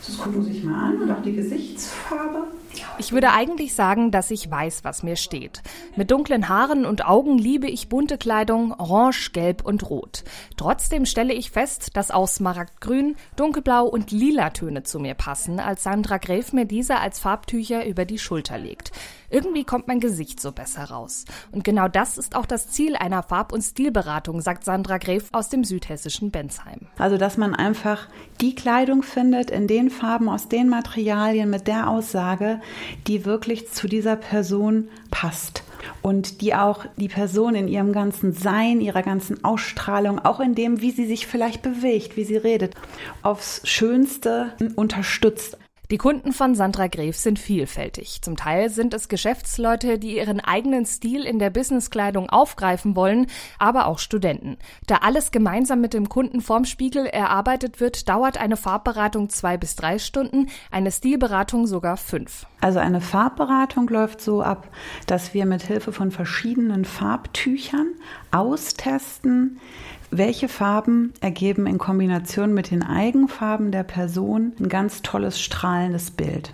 Das gucken Sie sich mal an und auch die Gesichtsfarbe. Ich würde eigentlich sagen, dass ich weiß, was mir steht. Mit dunklen Haaren und Augen liebe ich bunte Kleidung, orange, gelb und rot. Trotzdem stelle ich fest, dass auch Smaragdgrün, dunkelblau und lila Töne zu mir passen, als Sandra Gräf mir diese als Farbtücher über die Schulter legt. Irgendwie kommt mein Gesicht so besser raus. Und genau das ist auch das Ziel einer Farb- und Stilberatung, sagt Sandra Gräf aus dem südhessischen Bensheim. Also, dass man einfach die Kleidung findet, in den Farben, aus den Materialien, mit der Aussage, die wirklich zu dieser Person passt. Und die auch die Person in ihrem ganzen Sein, ihrer ganzen Ausstrahlung, auch in dem, wie sie sich vielleicht bewegt, wie sie redet, aufs Schönste unterstützt. Die Kunden von Sandra Gräf sind vielfältig. Zum Teil sind es Geschäftsleute, die ihren eigenen Stil in der Businesskleidung aufgreifen wollen, aber auch Studenten. Da alles gemeinsam mit dem Kunden vorm Spiegel erarbeitet wird, dauert eine Farbberatung 2 bis 3 Stunden, eine Stilberatung sogar 5. Also eine Farbberatung läuft so ab, dass wir mit Hilfe von verschiedenen Farbtüchern austesten, welche Farben ergeben in Kombination mit den Eigenfarben der Person ein ganz tolles, strahlendes Bild.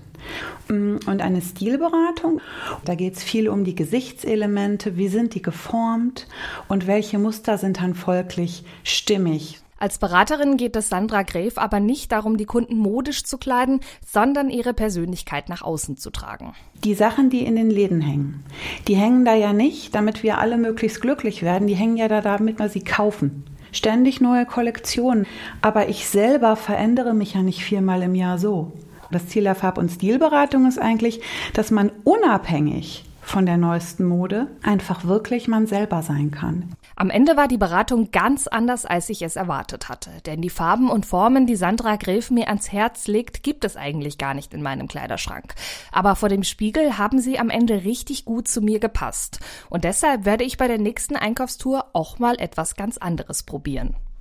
Und eine Stilberatung, da geht es viel um die Gesichtselemente, wie sind die geformt und welche Muster sind dann folglich stimmig. Als Beraterin geht es Sandra Gräf aber nicht darum, die Kunden modisch zu kleiden, sondern ihre Persönlichkeit nach außen zu tragen. Die Sachen, die in den Läden hängen, die hängen da ja nicht, damit wir alle möglichst glücklich werden. Die hängen ja da, damit wir sie kaufen. Ständig neue Kollektionen. Aber ich selber verändere mich ja nicht 4-mal im Jahr so. Das Ziel der Farb- und Stilberatung ist eigentlich, dass man unabhängig von der neuesten Mode einfach wirklich man selber sein kann. Am Ende war die Beratung ganz anders, als ich es erwartet hatte. Denn die Farben und Formen, die Sandra Gräf mir ans Herz legt, gibt es eigentlich gar nicht in meinem Kleiderschrank. Aber vor dem Spiegel haben sie am Ende richtig gut zu mir gepasst. Und deshalb werde ich bei der nächsten Einkaufstour auch mal etwas ganz anderes probieren.